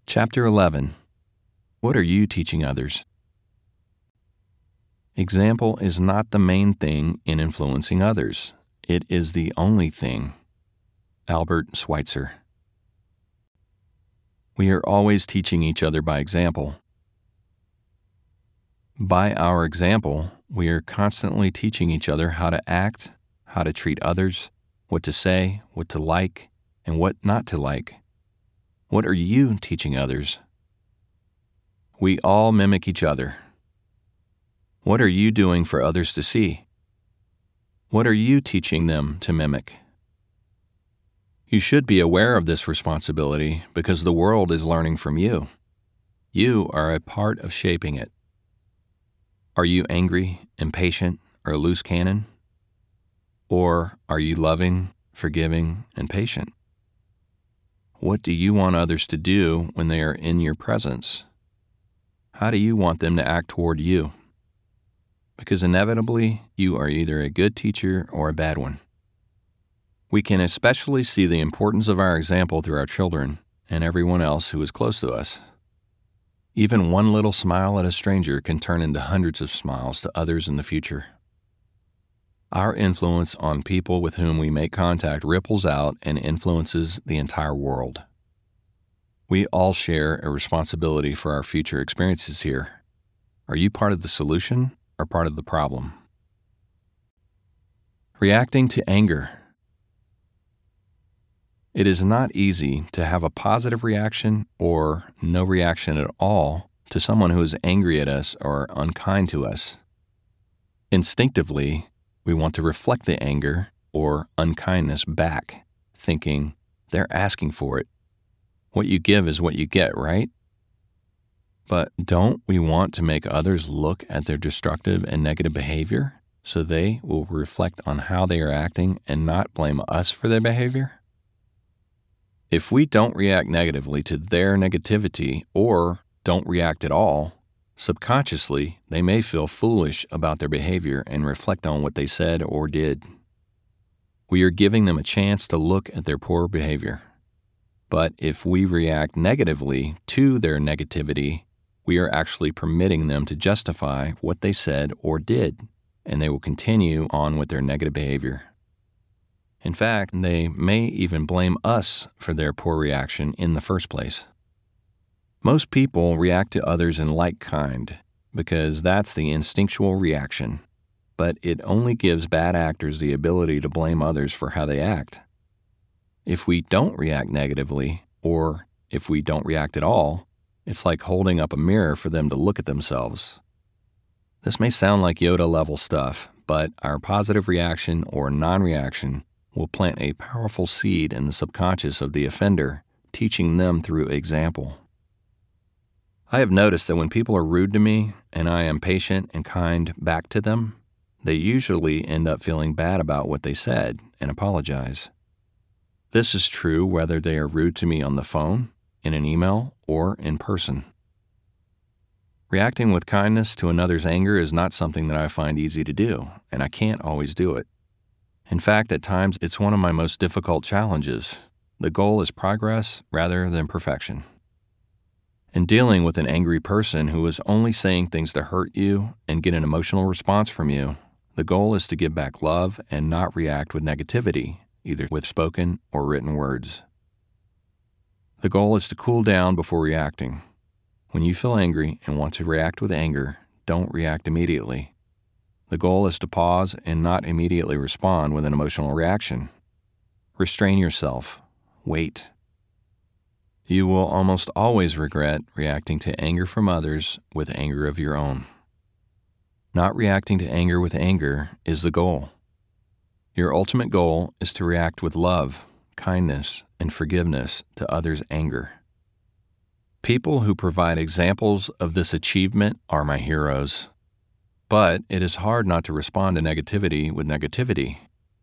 Chapter 11. What are you teaching others? Example is not the main thing in influencing others. It is the only thing. Albert Schweitzer. We are always teaching each other by example. By our example, we are constantly teaching each other how to act, how to treat others, what to say, what to like, and what not to like. What are you teaching others? We all mimic each other. What are you doing for others to see? What are you teaching them to mimic? You should be aware of this responsibility because the world is learning from you. You are a part of shaping it. Are you angry, impatient, or loose cannon? Or are you loving, forgiving, and patient? What do you want others to do when they are in your presence? How do you want them to act toward you? Because inevitably, you are either a good teacher or a bad one. We can especially see the importance of our example through our children and everyone else who is close to us. Even one little smile at a stranger can turn into hundreds of smiles to others in the future. Our influence on people with whom we make contact ripples out and influences the entire world. We all share a responsibility for our future experiences here. Are you part of the solution or part of the problem? Reacting to anger. It is not easy to have a positive reaction or no reaction at all to someone who is angry at us or unkind to us. Instinctively, we want to reflect the anger or unkindness back, thinking, they're asking for it. What you give is what you get, right? But don't we want to make others look at their destructive and negative behavior so they will reflect on how they are acting and not blame us for their behavior? If we don't react negatively to their negativity or don't react at all, subconsciously they may feel foolish about their behavior and reflect on what they said or did. We are giving them a chance to look at their poor behavior. But if we react negatively to their negativity, we are actually permitting them to justify what they said or did, and they will continue on with their negative behavior. In fact, they may even blame us for their poor reaction in the first place. Most people react to others in like kind because that's the instinctual reaction, but it only gives bad actors the ability to blame others for how they act. If we don't react negatively, or if we don't react at all, it's like holding up a mirror for them to look at themselves. This may sound like Yoda-level stuff, but our positive reaction or non-reaction will plant a powerful seed in the subconscious of the offender, teaching them through example. I have noticed that when people are rude to me and I am patient and kind back to them, they usually end up feeling bad about what they said and apologize. This is true whether they are rude to me on the phone, in an email, or in person. Reacting with kindness to another's anger is not something that I find easy to do, and I can't always do it. In fact, at times, it's one of my most difficult challenges. The goal is progress rather than perfection. In dealing with an angry person who is only saying things to hurt you and get an emotional response from you, the goal is to give back love and not react with negativity, either with spoken or written words. The goal is to cool down before reacting. When you feel angry and want to react with anger, don't react immediately. The goal is to pause and not immediately respond with an emotional reaction. Restrain yourself. Wait. You will almost always regret reacting to anger from others with anger of your own. Not reacting to anger with anger is the goal. Your ultimate goal is to react with love, kindness, and forgiveness to others' anger. People who provide examples of this achievement are my heroes. But it is hard not to respond to negativity with negativity.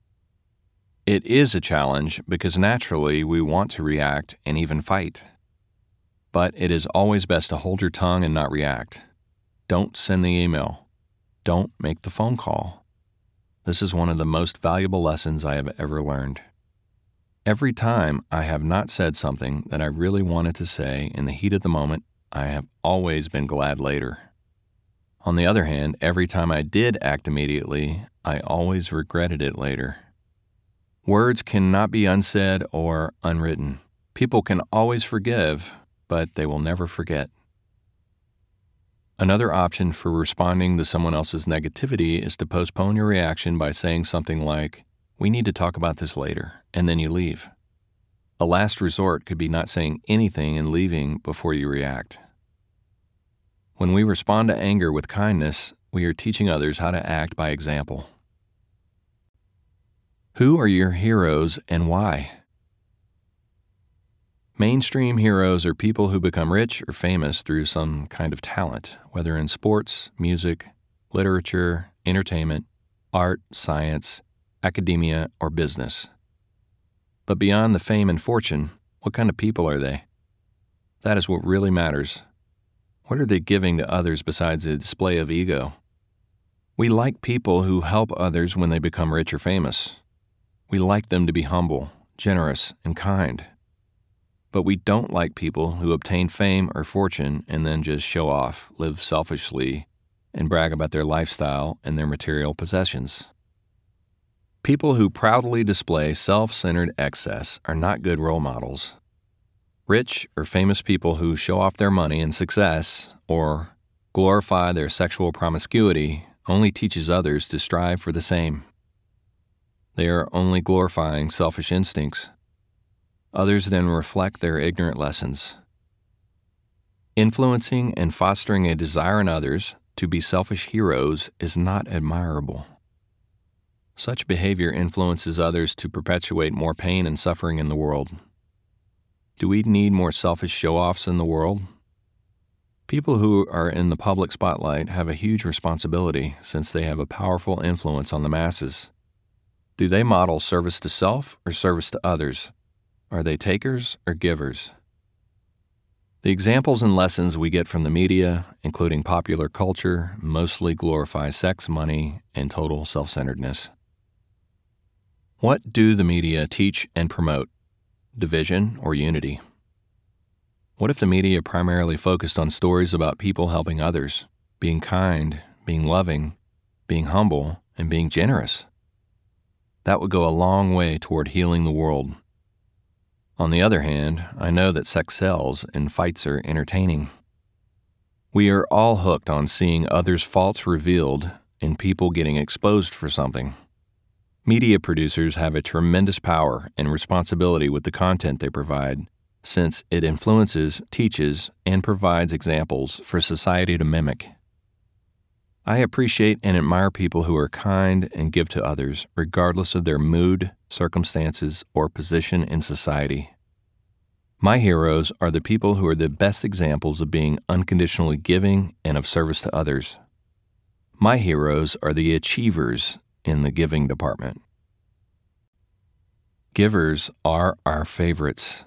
It is a challenge because naturally we want to react and even fight. But it is always best to hold your tongue and not react. Don't send the email. Don't make the phone call. This is one of the most valuable lessons I have ever learned. Every time I have not said something that I really wanted to say in the heat of the moment, I have always been glad later. On the other hand, every time I did act immediately, I always regretted it later. Words cannot be unsaid or unwritten. People can always forgive, but they will never forget. Another option for responding to someone else's negativity is to postpone your reaction by saying something like, "We need to talk about this later," and then you leave. A last resort could be not saying anything and leaving before you react. When we respond to anger with kindness, we are teaching others how to act by example. Who are your heroes and why? Mainstream heroes are people who become rich or famous through some kind of talent, whether in sports, music, literature, entertainment, art, science, academia, or business. But beyond the fame and fortune, what kind of people are they? That is what really matters. What are they giving to others besides a display of ego? We like people who help others when they become rich or famous. We like them to be humble, generous, and kind. But we don't like people who obtain fame or fortune and then just show off, live selfishly, and brag about their lifestyle and their material possessions. People who proudly display self-centered excess are not good role models. Rich or famous people who show off their money and success or glorify their sexual promiscuity only teaches others to strive for the same. They are only glorifying selfish instincts. Others then reflect their ignorant lessons. Influencing and fostering a desire in others to be selfish heroes is not admirable. Such behavior influences others to perpetuate more pain and suffering in the world. Do we need more selfish show-offs in the world? People who are in the public spotlight have a huge responsibility since they have a powerful influence on the masses. Do they model service to self or service to others? Are they takers or givers? The examples and lessons we get from the media, including popular culture, mostly glorify sex, money, and total self-centeredness. What do the media teach and promote? Division or unity? What if the media primarily focused on stories about people helping others, being kind, being loving, being humble, and being generous? That would go a long way toward healing the world. On the other hand, I know that sex sells and fights are entertaining. We are all hooked on seeing others' faults revealed and people getting exposed for something. Media producers have a tremendous power and responsibility with the content they provide, since it influences, teaches, and provides examples for society to mimic. I appreciate and admire people who are kind and give to others, regardless of their mood, circumstances, or position in society. My heroes are the people who are the best examples of being unconditionally giving and of service to others. My heroes are the achievers in the giving department. Givers are our favorites.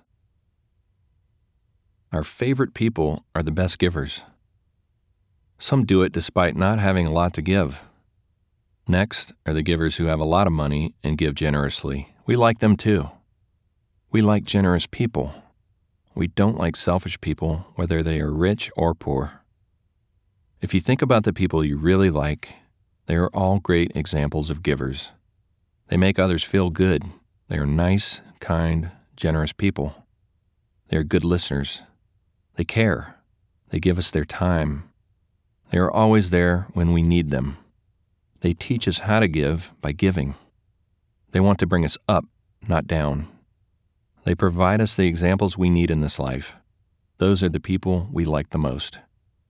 Our favorite people are the best givers. Some do it despite not having a lot to give. Next are the givers who have a lot of money and give generously. We like them too. We like generous people. We don't like selfish people, whether they are rich or poor. If you think about the people you really like, they are all great examples of givers. They make others feel good. They are nice, kind, generous people. They are good listeners. They care. They give us their time. They are always there when we need them. They teach us how to give by giving. They want to bring us up, not down. They provide us the examples we need in this life. Those are the people we like the most.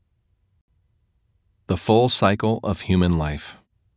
The full cycle of human life.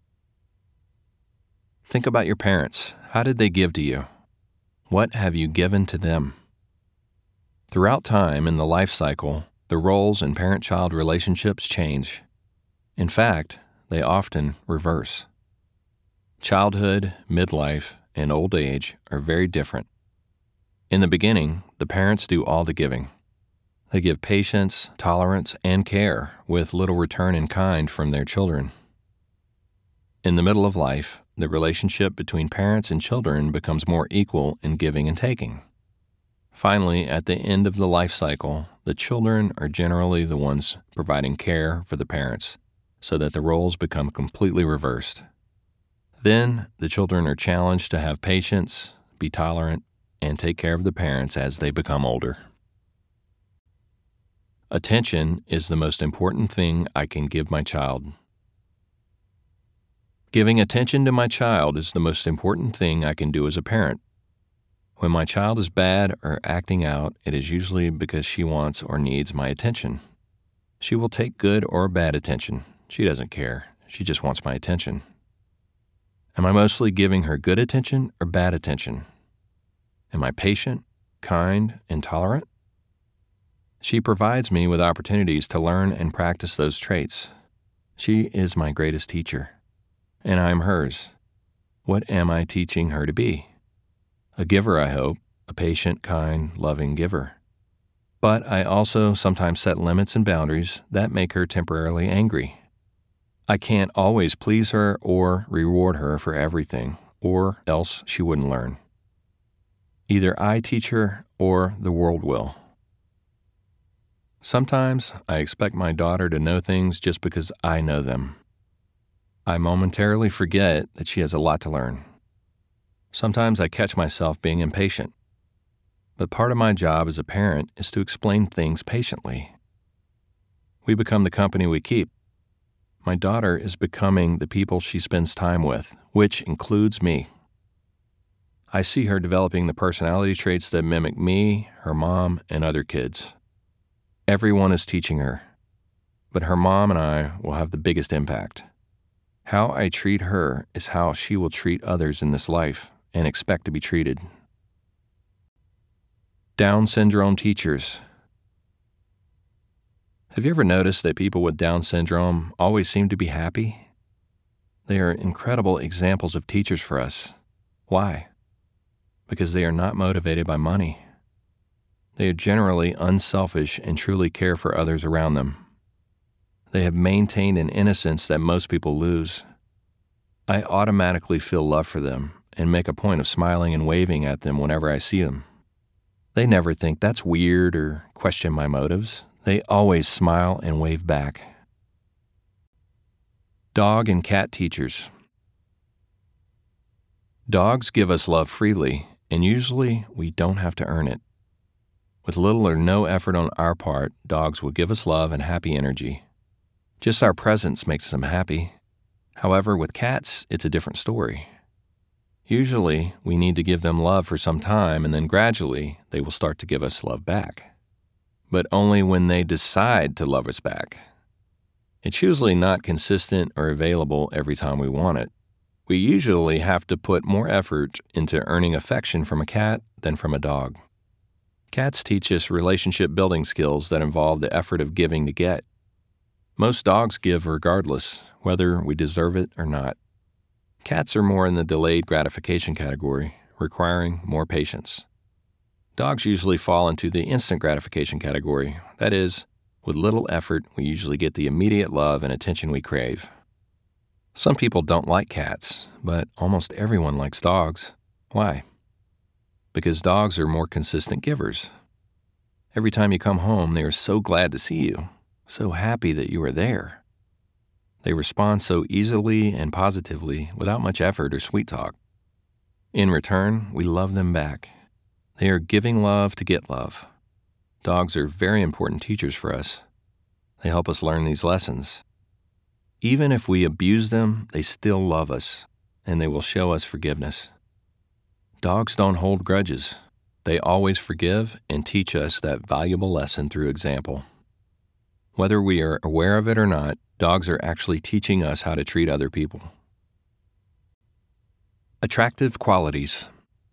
Think about your parents. How did they give to you? What have you given to them? Throughout time in the life cycle, the roles in parent-child relationships change. In fact, they often reverse. Childhood, midlife, and old age are very different. In the beginning, the parents do all the giving. They give patience, tolerance, and care with little return in kind from their children. In the middle of life, the relationship between parents and children becomes more equal in giving and taking. Finally, at the end of the life cycle, the children are generally the ones providing care for the parents, so that the roles become completely reversed. Then, the children are challenged to have patience, be tolerant, and take care of the parents as they become older. Attention is the most important thing I can give my child. Giving attention to my child is the most important thing I can do as a parent. When my child is bad or acting out, it is usually because she wants or needs my attention. She will take good or bad attention. She doesn't care. She just wants my attention. Am I mostly giving her good attention or bad attention? Am I patient, kind, and tolerant? She provides me with opportunities to learn and practice those traits. She is my greatest teacher, and I am hers. What am I teaching her to be? A giver, I hope, a patient, kind, loving giver. But I also sometimes set limits and boundaries that make her temporarily angry. I can't always please her or reward her for everything, or else she wouldn't learn. Either I teach her or the world will. Sometimes I expect my daughter to know things just because I know them. I momentarily forget that she has a lot to learn. Sometimes I catch myself being impatient. But part of my job as a parent is to explain things patiently. We become the company we keep. My daughter is becoming the people she spends time with, which includes me. I see her developing the personality traits that mimic me, her mom, and other kids. Everyone is teaching her, but her mom and I will have the biggest impact. How I treat her is how she will treat others in this life and expect to be treated. Down syndrome teachers. Have you ever noticed that people with Down syndrome always seem to be happy? They are incredible examples of teachers for us. Why? Because they are not motivated by money. They are generally unselfish and truly care for others around them. They have maintained an innocence that most people lose. I automatically feel love for them and make a point of smiling and waving at them whenever I see them. They never think that's weird or question my motives. They always smile and wave back. Dog and cat teachers. Dogs give us love freely, and usually we don't have to earn it. With little or no effort on our part, dogs will give us love and happy energy. Just our presence makes them happy. However, with cats, it's a different story. Usually, we need to give them love for some time, and then gradually, they will start to give us love back. But only when they decide to love us back. It's usually not consistent or available every time we want it. We usually have to put more effort into earning affection from a cat than from a dog. Cats teach us relationship building skills that involve the effort of giving to get. Most dogs give regardless, whether we deserve it or not. Cats are more in the delayed gratification category, requiring more patience. Dogs usually fall into the instant gratification category. That is, with little effort, we usually get the immediate love and attention we crave. Some people don't like cats, but almost everyone likes dogs. Why? Because dogs are more consistent givers. Every time you come home, they are so glad to see you, so happy that you are there. They respond so easily and positively without much effort or sweet talk. In return, we love them back. They are giving love to get love. Dogs are very important teachers for us. They help us learn these lessons. Even if we abuse them, they still love us, and they will show us forgiveness. Dogs don't hold grudges. They always forgive and teach us that valuable lesson through example. Whether we are aware of it or not, dogs are actually teaching us how to treat other people. Attractive qualities.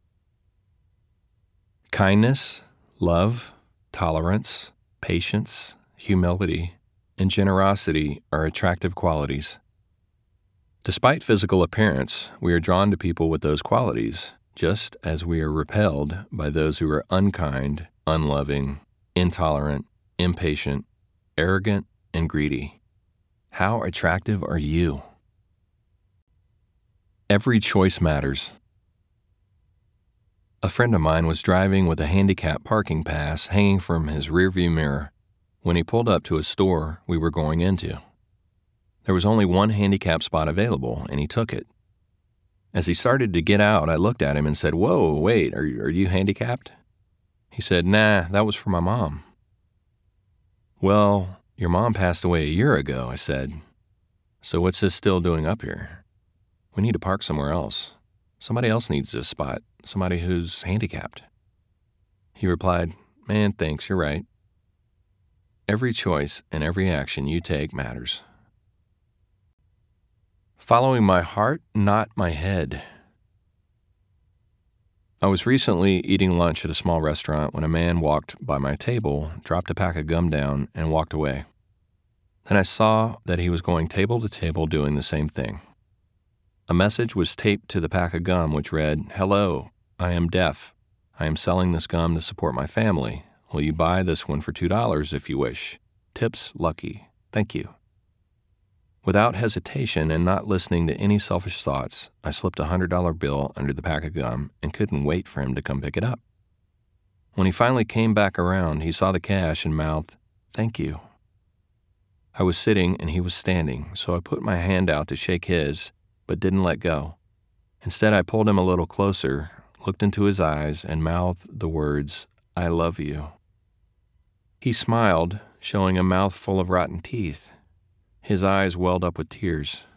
Kindness, love, tolerance, patience, humility, and generosity are attractive qualities. Despite physical appearance, we are drawn to people with those qualities, just as we are repelled by those who are unkind, unloving, intolerant, impatient, arrogant, and greedy. How attractive are you? Every choice matters. A friend of mine was driving with a handicap parking pass hanging from his rearview mirror when he pulled up to a store we were going into. There was only one handicap spot available, and he took it. As he started to get out, I looked at him and said, "Whoa, wait, are you handicapped?" He said, "Nah, that was for my mom." "Well, your mom passed away a year ago," I said. "So what's this still doing up here? We need to park somewhere else. Somebody else needs this spot, somebody who's handicapped." He replied, "Man, thanks, you're right." Every choice and every action you take matters. Following my heart, not my head. I was recently eating lunch at a small restaurant when a man walked by my table, dropped a pack of gum down, and walked away. Then I saw that he was going table to table doing the same thing. A message was taped to the pack of gum which read, "Hello, I am deaf. I am selling this gum to support my family. Will you buy this one for $2 if you wish? Tips, Lucky. Thank you." Without hesitation and not listening to any selfish thoughts, I slipped a $100 bill under the pack of gum and couldn't wait for him to come pick it up. When he finally came back around, he saw the cash and mouthed, "Thank you." I was sitting and he was standing, so I put my hand out to shake his, but didn't let go. Instead, I pulled him a little closer, looked into his eyes, and mouthed the words, "I love you." He smiled, showing a mouth full of rotten teeth. His eyes welled up with tears.